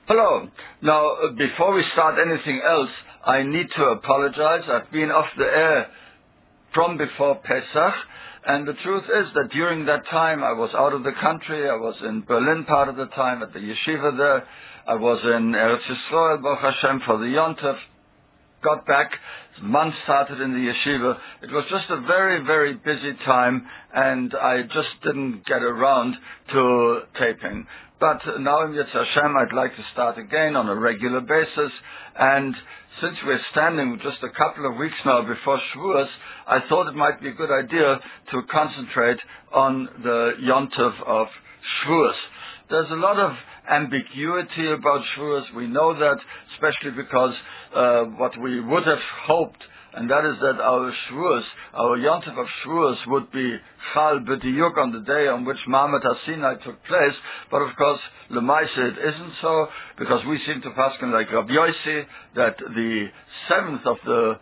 Hello. Now, before we start anything else, I need to apologize. I've been off the air from before Pesach, and the truth is that during that time I was out of the country. I was in Berlin part of the time at the yeshiva there. I was in Eretz Yisrael, Baruch Hashem, for the Yontif. Got back, month started in the yeshiva. It was just a very, very busy time, and I just didn't get around to taping. But now in Yetz Hashem, I'd like to start again on a regular basis. And since we're standing just a couple of weeks now before Shavuos, I thought it might be a good idea to concentrate on the Yontif of Shavuos. There's a lot of ambiguity about Shavuos. We know that, especially because what we would have hoped, and that is that our Shavuos, our Yontif of Shavuos, would be Chal B'diyuk on the day on which Ma'amat HaSinai took place. But of course, L'maisa it isn't so, because we seem to paskin like Rabbi Yossi that the 7th of the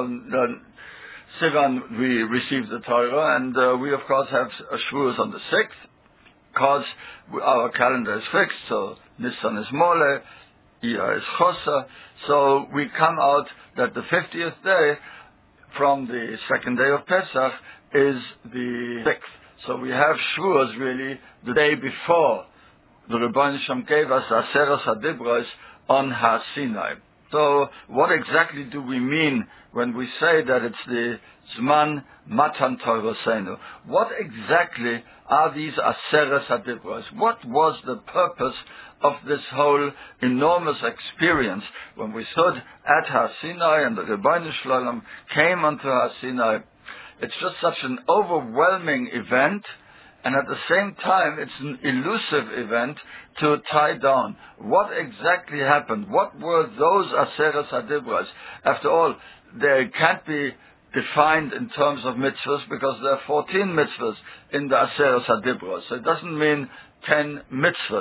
Sivan we received the Torah, and we of course have a Shavuos on the 6th. Because our calendar is fixed, so Nisan is Mole, Iyar is Chosa, so we come out that the 50th day from the second day of Pesach is the 6th. So we have Shavuos really the day before the Rebbeinu Shem gave us Aseres HaDibros on HaSinai. So what exactly do we mean when we say that it's the Zman Matan Torosenu? What exactly are these Aseres HaDibros? What was the purpose of this whole enormous experience when we stood at HaSinai and the Rebbeinu Shalom came onto HaSinai? It's just such an overwhelming event, and at the same time it's an elusive event to tie down. What exactly happened? What were those Aseres HaDibros? After all, they can't be defined in terms of mitzvahs because there are 14 mitzvahs in the Aseres HaDibros. So it doesn't mean 10 mitzvahs.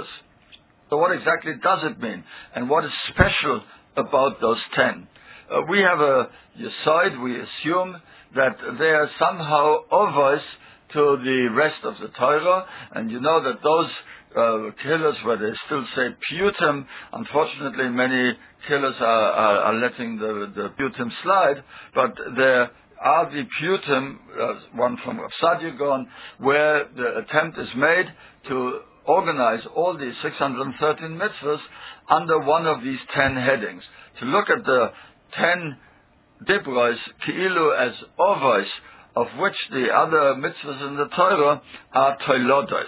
So what exactly does it mean? And what is special about those 10? We have a yesod, we assume that they are somehow ovos to the rest of the Torah, and you know that those killers where they still say Piyutim, unfortunately many killers are letting the Piyutim slide, but there are the Piyutim, one from Rav Sadia Gaon, where the attempt is made to organize all these 613 mitzvahs under one of these 10 headings. To look at the 10 dibros, ki'ilu, as ovos, of which the other mitzvahs in the Torah are toilodos.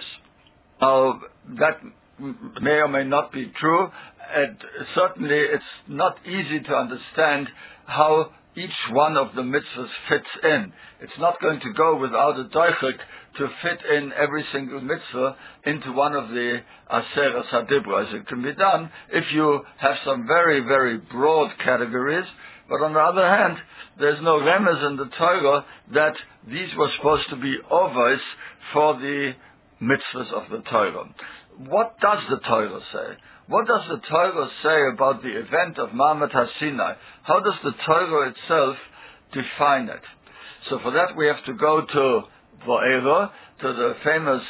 Now, that may or may not be true, and certainly it's not easy to understand how each one of the mitzvahs fits in. It's not going to go without a doichik to fit in every single mitzvah into one of the Aseres HaDibros. It can be done if you have some very, very broad categories, but on the other hand, there's no remez in the Torah that these were supposed to be ovos for the mitzvahs of the Torah. What does the Torah say? What does the Torah say about the event of Ma'amat HaSinai? How does the Torah itself define it? So for that we have to go to Va'era, to the famous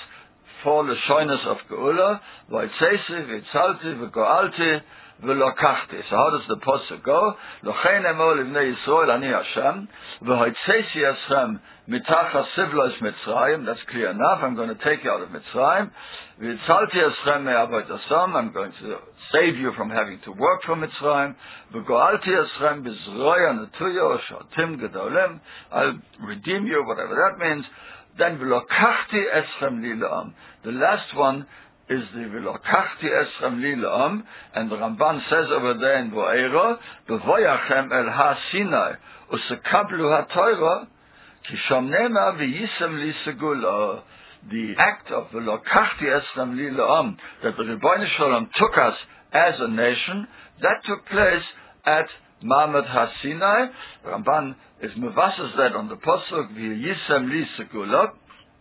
4 Lashonos of Geula, Va'itzeisi, V'itzalti, V'go'alti, V'lokachti. So how does the pasuk go? Lochein emor livnei Yisrael ani Hashem, v'hoitzeisi eschem mitachas sivlos Mitzrayim. That's clear enough. I'm going to take you out of Mitzrayim. V'itzalti eschem me'avodat Hashem. I'm going to save you from having to work for Mitzrayim. V'go'alti eschem b'zroya netuyo shotim gedolim. I'll redeem you, whatever that means. Then v'lokachti eschem li la'am. The last one is the V'lokachti eschem li la'am, and the Ramban says over there in Va'era, B'voyachem el ha-Sinai, u'sekablu ha-Torah, ki sham nema v'yisem li segula. The act of V'lokachti eschem li la'am, that the Rebbeinu Shalom took us as a nation, that took place at Ma'amat HaSinai. Ramban is mevasses that on the pasuk v'yisem li segula.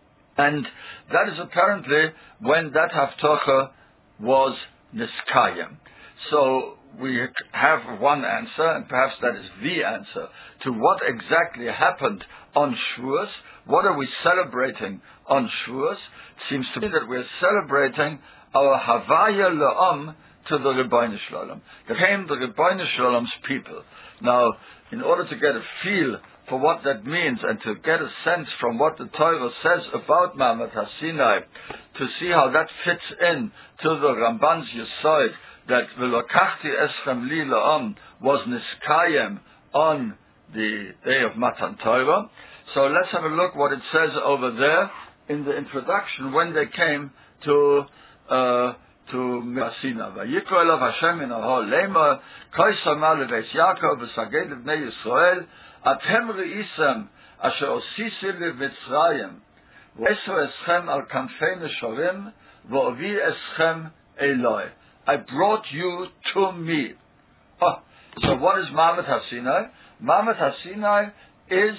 And that is apparently when that Haftorah was Niskayim. So we have one answer, and perhaps that is the answer, to what exactly happened on Shavuos. What are we celebrating on Shavuos? It seems to me that we're celebrating our Havaya La'am to the Rebbeinu Shalom. They came the Rebbeinu Shalom's people. Now, in order to get a feel for what that means and to get a sense from what the Torah says about Maamat HaSinai, to see how that fits in to the Ramban's Yesod, that V'lokachti eschem li la'am was niskayem on the day of Matan Torah. So let's have a look what it says over there in the introduction when they came to Sinai. Vayikra elav Hashem min ha'hol leimor koisam lebeis Yaakov v'saged lebnei Yisrael atem re'isem asher osisi leVitzrayim v'eso eschem al kanfei neshorim v'ovi eschem Eloi. I brought you to me. Oh, so what is Maamat HaSinai? Maamat HaSinai is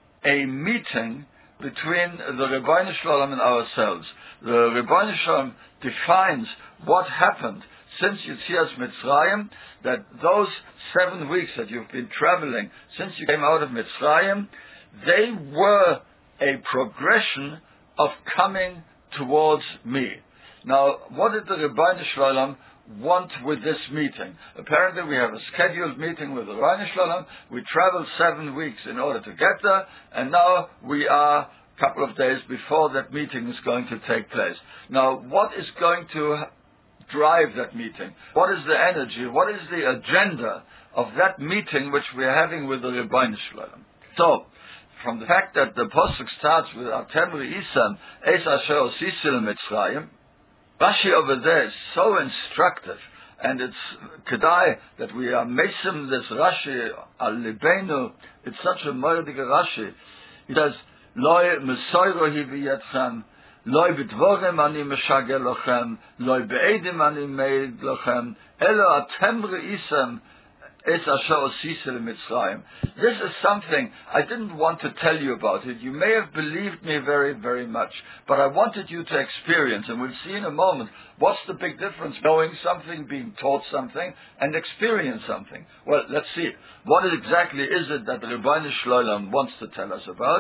a meeting between the Rebbeinu Shalom and ourselves. The Rebbeinu Shalom defines what happened since Yetzias Mitzrayim, that those 7 weeks that you've been traveling since you came out of Mitzrayim, they were a progression of coming towards me. Now, what did the Rebbeinu Shalom want with this meeting? Apparently we have a scheduled meeting with the Rebbeinu Shalom. We traveled 7 weeks in order to get there, and now we are a couple of days before that meeting is going to take place. Now, what is going to drive that meeting? What is the energy? What is the agenda of that meeting which we are having with the Rebbeinu Shalom? So, from the fact that the Pasuk starts with Atem Re'isem Eis Asher Osisil Mitzrayim, Rashi over there is so instructive, and it's kedai that we are mesim this Rashi al libenu. It's such a murdige Rashi. He says, "Loi mesoiro hi v'yetchem, loi b'dvorem ani meshagel lochem, loi be'edim ani meid lochem, elo atem re'isem es asher osisel Mitzrayim." This is something I didn't want to tell you about it. You may have believed me very, very much, but I wanted you to experience, and we'll see in a moment what's the big difference knowing something, being taught something, and experience something. Well, let's see. What exactly is it that the Rebbeinu Shalom wants to tell us about?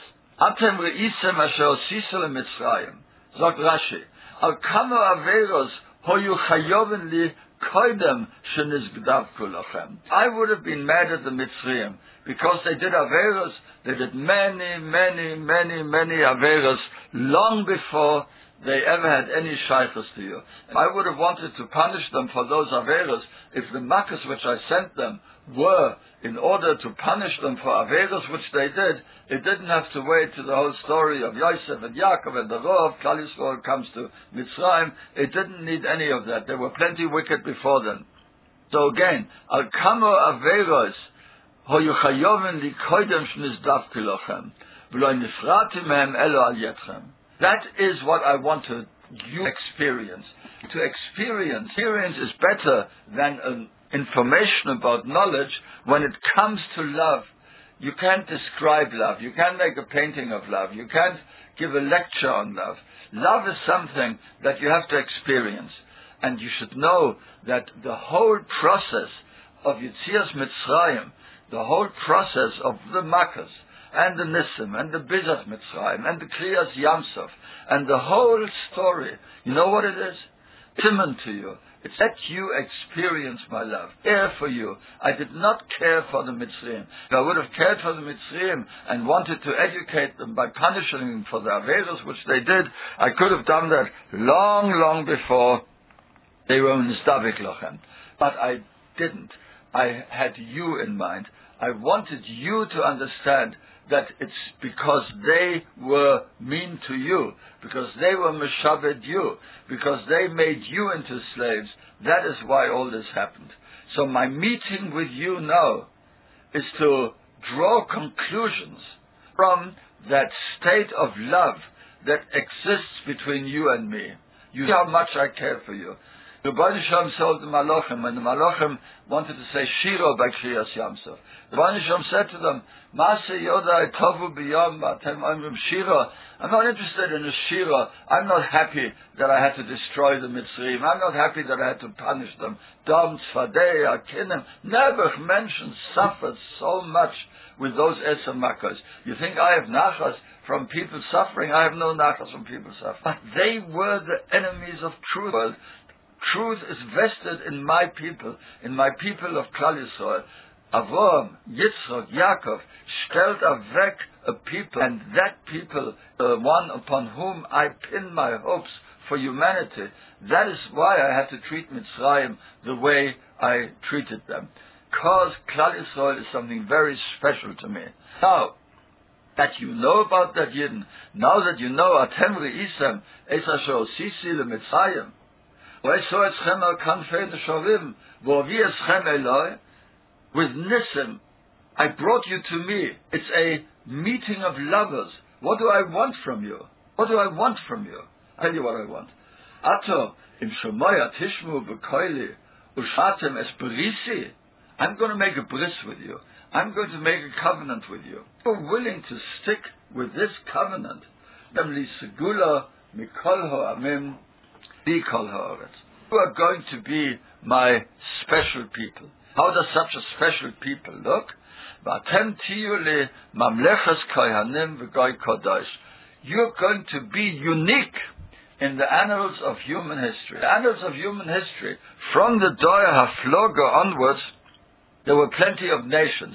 Atem re'isem asher osisel Mitzrayim. Sagt Rashi, al kamo averos hoyu chayoven li koidem shenizgdavku lachem. I would have been mad at the Mitzrayim because they did averos. They did many averos long before they ever had any shaykhs to you. I would have wanted to punish them for those averos if the makkos which I sent them were in order to punish them for averos which they did. It didn't have to wait to the whole story of Yosef and Yaakov and the Rov. Klal Yisrael comes to Mitzrayim. It didn't need any of that. There were plenty wicked before them. So again, al kamo averos hoyu chayoven li koidem shenizdavku lochem v'lo nifrati mehem elo al yetchem. That is what I want you to experience. To experience is better than an information about knowledge when it comes to love. You can't describe love. You can't make a painting of love. You can't give a lecture on love. Love is something that you have to experience. And you should know that the whole process of Yetzias Mitzrayim, the whole process of the Makkos, and the Nissim, and the Bizas Mitzrayim, and the Kriyas Yamsov, and the whole story, you know what it is? Timon to you. It's that you experience my love. Care for you. I did not care for the Mitzrayim. If I would have cared for the Mitzrayim and wanted to educate them by punishing them for the averos which they did, I could have done that long before they were in Stavik Lochem. But I didn't. I had you in mind. I wanted you to understand that it's because they were mean to you, because they were meshaved you, because they made you into slaves. That is why all this happened. So my meeting with you now is to draw conclusions from that state of love that exists between you and me. You see how much I care for you. The Rebbeinu Shalom told the Malachim, when the Malachim wanted to say Shiro by Kriyas Yamsov, the Rebbeinu Shalom said to them, Maaseh Yodai Tovu B'Yom Atem Omrim Shiro. I'm not interested in a Shiro. I'm not happy that I had to destroy the Mitzrayim. I'm not happy that I had to punish them. Dom, Tzfadei, Akinem. Never mentioned suffered so much with those Eser Makkos. You think I have nachas from people suffering? I have no nachas from people suffering. But they were the enemies of truth. truth is vested in my people of Klal Yisrael. Avram, Yitzchak, Yaakov stellt weg a people, and that people, one upon whom I pin my hopes for humanity. That is why I had to treat Mitzrayim the way I treated them. Because Klal Yisrael is something very special to me. Now, that you know about that Yidden, now that you know Atem Re'isem, Es Asher Sisi LeMitzrayim, Ve'eso Eschem Al Kanfei Neshavim, V'ovi Eschem Eloi, with Nisim, I brought you to me. It's a meeting of lovers. What do I want from you? What do I want from you? I'll tell you what I want. Ato, im Shomoya Tishmu V'koili, Ushatem Es Berisi, I'm going to make a bris with you. I'm going to make a covenant with you. You're willing to stick with this covenant. You are going to be my special people. How does such a special people look? You're going to be unique in the annals of human history. The annals of human history, from the Doya Hafloga onwards, there were plenty of nations,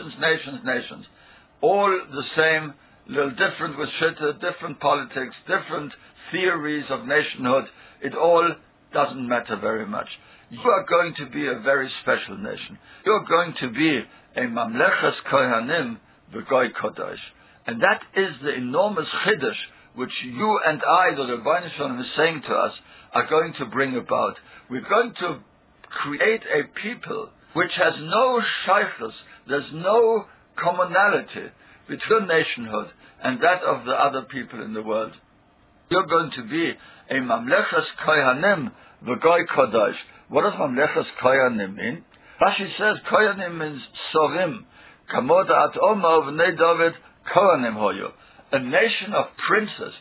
all the same, little different with Shitta, different politics, different theories of nationhood. It all doesn't matter very much. You are going to be a very special nation. You're going to be a Mamlechas Kohanim V'Goy Kodesh. And that is the enormous Chiddush which you and I, the Rebbeinu Shalom, is saying to us, are going to bring about. We're going to create a people which has no shaykhus, there's no commonality between nationhood and that of the other people in the world. You're going to be a Mamlechas Kohanim V'Goy Kodesh. What does Mamlechas Kohanim mean? Rashi says Kohanim means Sorim. Kamod at Omar V'nei David Kohanim Hoyo. A nation of princes.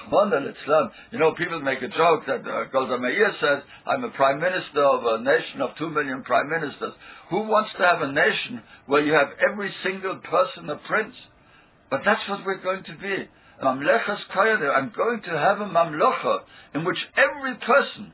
You know, people make a joke that Golda Meir says, I'm a prime minister of a nation of 2 million prime ministers. Who wants to have a nation where you have every single person a prince? But that's what we're going to be. Mamlechas Kohanim. I'm going to have a mamlocha in which every person,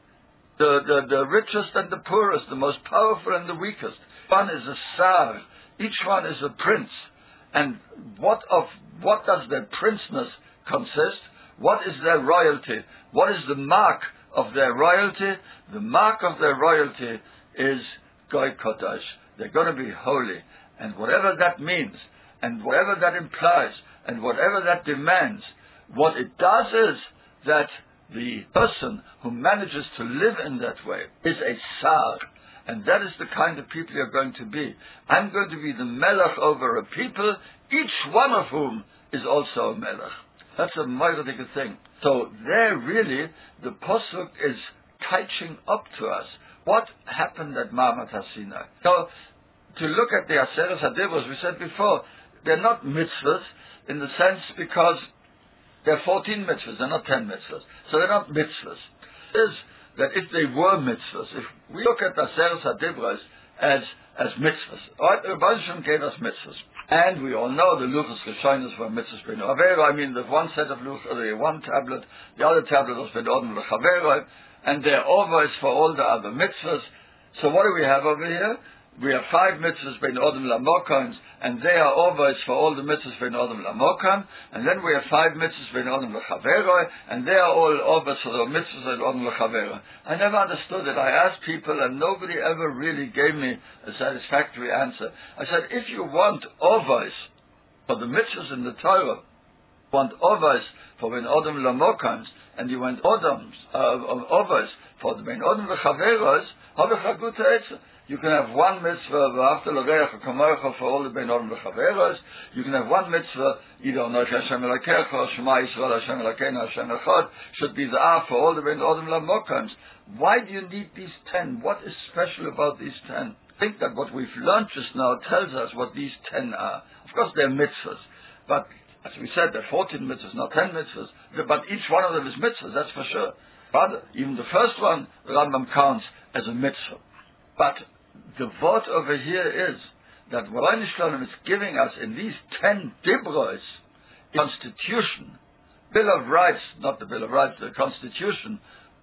the richest and the poorest, the most powerful and the weakest, one is a sar, each one is a prince. And what does their princeness consist? What is their royalty? What is the mark of their royalty? The mark of their royalty is Goy Kodesh. They're going to be holy. And whatever that means, and whatever that implies, and whatever that demands, what it does is that the person who manages to live in that way is a sar. And that is the kind of people you're going to be. I'm going to be the melech over a people, each one of whom is also a melech. That's a mighty thing. So there really, the Pasuk is touching up to us what happened at Ma'amat HaSinai. So, to look at the Aseret HaDibros, we said before, they're not mitzvahs in the sense because they're 14 mitzvahs, they're not 10 mitzvahs. So they're not mitzvahs. It is that if they were mitzvahs, if we look at the Aseret HaDibros as mitzvahs, right? The Rebbeinu gave us mitzvahs. And we all know the Luchos Rishonos were mitzvahs ben Avera. I mean, there's one set of Luchos, the one tablet, the other tablet was ben Odom L'Chavera, and they're always for all the other mitzvahs. So what do we have over here? We have 5 mitzvahs ben Odom L'Mokam, and they are always for all the mitzvahs ben Odom L'Mokam, and then we have 5 mitzvahs ben Odom L'Chavera, and they are all always for the mitzvahs ben Odom L'Chavera. I never understood it. I asked people, and nobody ever really gave me a satisfactory answer. I said, if you want always for the mitzvahs in the Torah, want always for ben Odom L'Mokam, and you want always for the ben Odom L'Chaveras, have a good answer. You can have one mitzvah for all the ben Odom L'Chaveras. You can have one mitzvah, either Anochi Hashem Elokecha or Shema Yisrael Hashem Elokeinu Hashem Echad, should be the for all the ben Odom L'Mokams. Why do you need these 10? What is special about these 10? I think that what we've learned just now tells us what these 10 are. Of course, they're mitzvahs, but as we said, there are 14 mitzvahs, not 10 mitzvahs. But each one of them is mitzvahs, that's for sure. But even the first one, the Rambam counts as a mitzvah. But the word over here is that Rebbeinu Shalom is giving us in these 10 dibros, Constitution, Bill of Rights, not the Bill of Rights, the Constitution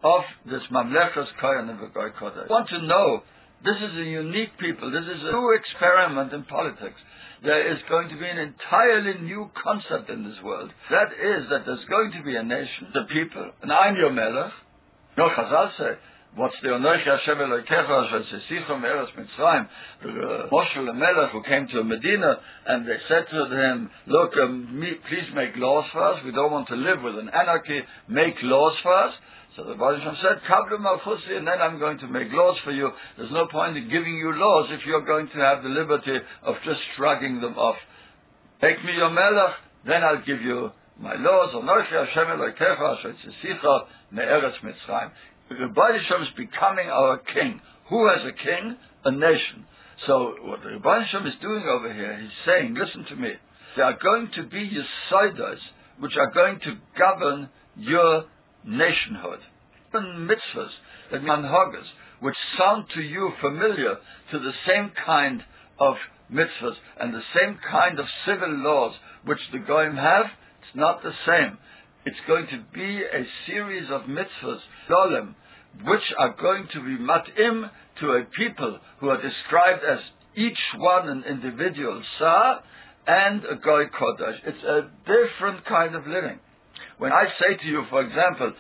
of this Mamlechas Kohen and Goy Kodesh. I want to know, this is a unique people. This is a new experiment in politics. There is going to be an entirely new concept in this world. That is that there's going to be a nation, the people, and I'm your Melech. No, Chazal say, what's the Onochi Hashem Elokecha Shesichom Eretz Mitzrayim? Moshe the Melech who came to Medina and they said to him, look, please make laws for us. We don't want to live with an anarchy. Make laws for us. So the Baruch Hashem said, Kablu Malchusi, and then I'm going to make laws for you. There's no point in giving you laws if you're going to have the liberty of just shrugging them off. Make me your Melech, then I'll give you my laws. Onochi Hashem Elokecha Shesichom Eretz Mitzrayim. The Rebbe Shem is becoming our king. Who has a king? A nation. So what the Rebbe Shem is doing over here, he's saying, listen to me, there are going to be Yesodot which are going to govern your nationhood. Even mitzvahs, that manhagas, which sound to you familiar to the same kind of mitzvahs and the same kind of civil laws which the Goyim have, it's not the same. It's going to be a series of mitzvahs, dolem, which are going to be mat'im to a people who are described as each one an individual sah and a goy kodesh. It's a different kind of living. When I say to you, for example,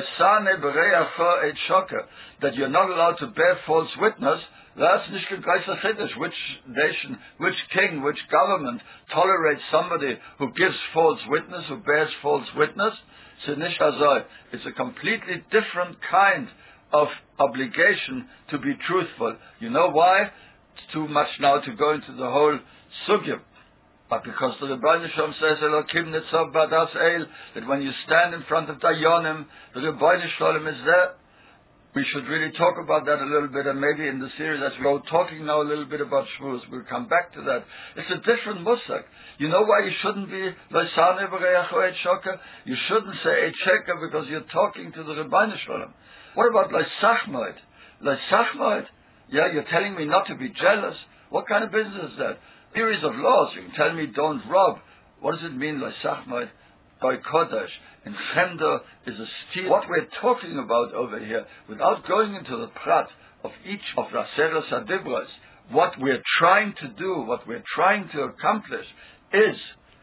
that you're not allowed to bear false witness, that's nicht kein Geister Chiddush. Which nation, which king, which government tolerates somebody who gives false witness, who bears false witness? It's a completely different kind of obligation to be truthful. You know why? It's too much now to go into the whole sugya. But because the Rebbeinu Shalom says, Elokim Nitzav Badas Eil, that when you stand in front of Dayanim, the Rebbeinu Shalom is there. We should really talk about that a little bit, and maybe in the series as we go talking now a little bit about Shavuos, we'll come back to that. It's a different musag. You know why you shouldn't be Loisane B'Reyacho Eit Shoka? You shouldn't say Eit Sheka because you're talking to the Rebbeinu Shalom. What about Loisachmoed? Loisachmoed? Yeah, you're telling me not to be jealous? What kind of business is that? Series of laws. You can tell me don't rob. What does it mean, Loisachmoed? By Kodesh. And Chemda is a steal. What we're talking about over here, without going into the prat of each of the Aseres HaDibros, what we're trying to do, what we're trying to accomplish is,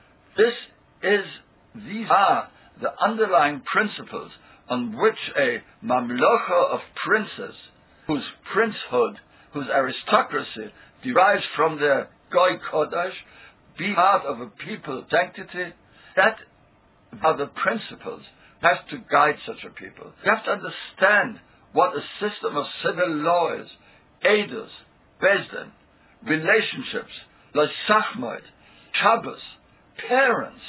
these are the underlying principles on which a mamlocha of princes, whose princehood, whose aristocracy derives from their Goy Kodesh, be part of a people's sanctity, that are the principles has to guide such a people. You have to understand what a system of civil law is. Eidos, Bezdin, relationships, Loisachmoed, Shabbos, parents.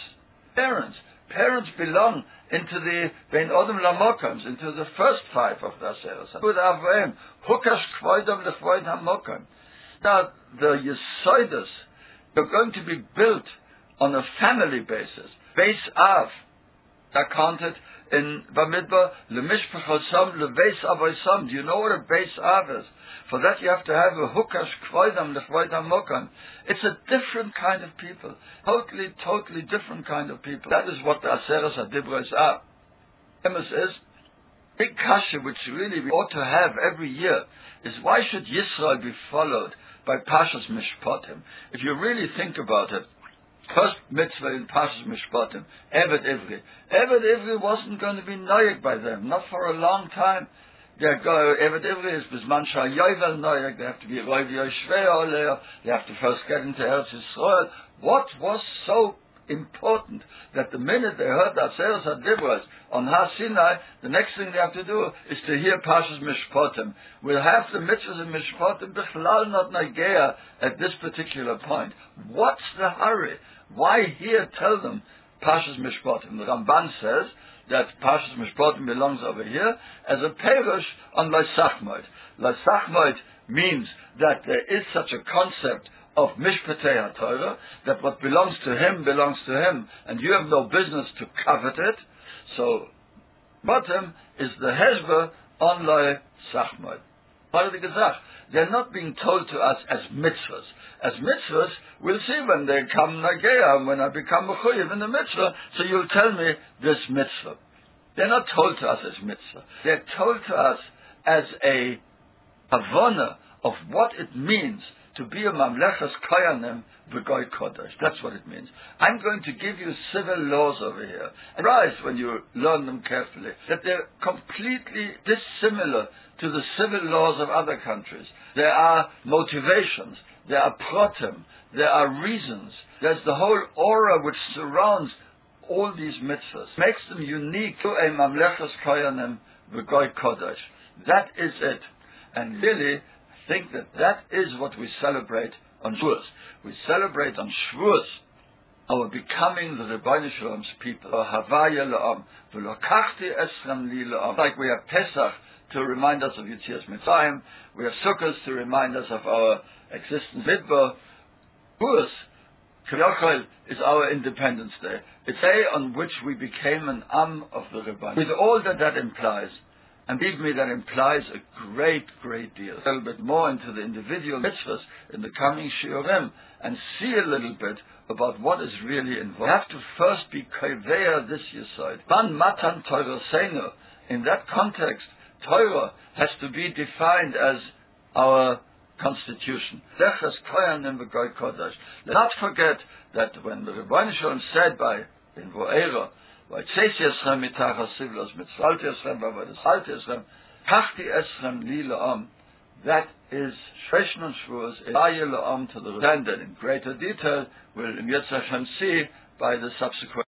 Parents belong into the Ben Odom Lamokams, into the first five of the Aseres. With Avram, Hukash Kvoidom Lechvoid HaMokam. Now, the Yesodus are going to be built on a family basis. Beis Av, are counted in Bamidbar, Lemishpachosam, Lebeis Avoisam. Do you know what a Beis Av is? For that you have to have a Hukash Kvoidam Lechvoid HaMokam. It's a different kind of people. Totally different kind of people. That is what the Aseres HaDibros are. Emes is, big kasha which really we ought to have every year is why should Yisrael be followed by Pashas Mishpatim? If you really think about it, first mitzvah in Pashas Mishpatim, Eved Ivri. Eved Ivri wasn't going to be noyek by them, not for a long time. Eved Ivri is Bizman Shayovel noyek, they have to be Roiv Yoshvei Oleh, they have to first get into Eretz Yisrael. What was so important that the minute they heard that Aseres HaDibros on Har Sinai, the next thing they have to do is to hear Pashas Mishpatim. We'll have the mitzvahs in Mishpatim Bichlal not Nagea at this particular point. What's the hurry? Why here tell them Pashas Mishpatim? The Ramban says that Pashas Mishpatim belongs over here as a perush on Loisachmoed. Loisachmoed means that there is such a concept of Mishpatei HaTorah, that what belongs to him, and you have no business to covet it. So, bottom is the Hezbollah on Loisachmoed. What are the Gezach? They're not being told to us as mitzvahs. As mitzvahs, we'll see when they come Nagea, when I become Mechuyev in the mitzvah, so you'll tell me this mitzvah. They're not told to us as mitzvah. They're told to us as a havana of what it means to be a mamlechas koyanim v'goy kodesh. That's what it means. I'm going to give you civil laws over here. And realize when you learn them carefully that they're completely dissimilar to the civil laws of other countries. There are motivations, there are protem, there are reasons. There's the whole aura which surrounds all these mitzvahs, makes them unique to a mamlechas koyanim v'goy kodesh. That is it. And really, I think that is what we celebrate on Shavuos. We celebrate on Shavuos our becoming the Rebbeinu Shalom's people. Havaya la'am, v'lokachti esram li la'am. Like we have Pesach to remind us of Yetzias Mitzrayim, we have Sukkot to remind us of our existence. Midbar, Shavuos, K'v'yochel, is our Independence Day. It's a day on which we became an Am of the Rebbeinu. With all that implies. And believe me, that implies a great, great deal. A little bit more into the individual mitzvahs in the coming shiurim and see a little bit about what is really involved. We have to first be koveya this yesod. Ban matan Torah seinu. In that context, Torah has to be defined as our constitution. Leches koyanim v'goy kodesh. Let's not forget that when the Rebbeinu Shalom said by in Vo'era, that is Shreshen and Shavuos to the land, and in greater detail we'll see by the subsequent